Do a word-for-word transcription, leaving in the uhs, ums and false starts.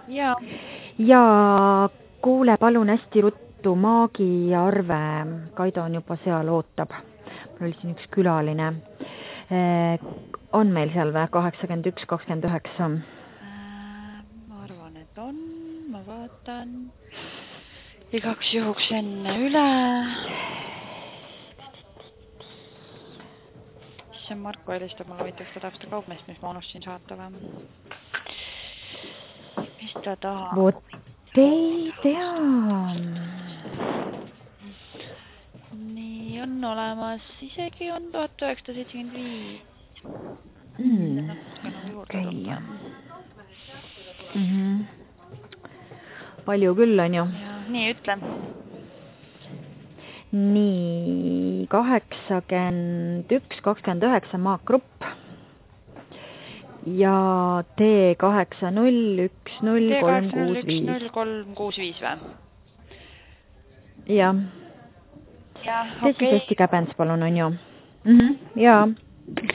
Jaa. Ja kuule palun hästi ruttu Maagi ja Arve. Kaido on juba seal ootab. Mul oli siin üks külaline. On meil seal või kaheksakümmend üks kakskümmend üheksa? Ma arvan, et on. Ma vaatan. Igaks juhuks enne üle. See Marko helistab, mulle võitaks ta tahab seda kaupmeest, mis ma unustasin saata või? Mis ta tahab? Vot ei tea. Nii on olemas. Isegi on tuhat üheksasada seitsekümmend viis. Mm. Okay. Mm-hmm. Palju küll on ju. Ja, nii ütle. Nii kaheksakümmend üks kakskümmend üheksa Maak Grupp ja T kaheksa null üks null kolm kuus viis. T kaheksa null üks null kolm kuus viis või? Jah. Ja, see okei. siis hästi käbens palun on ju. Mm-hmm. Jaa.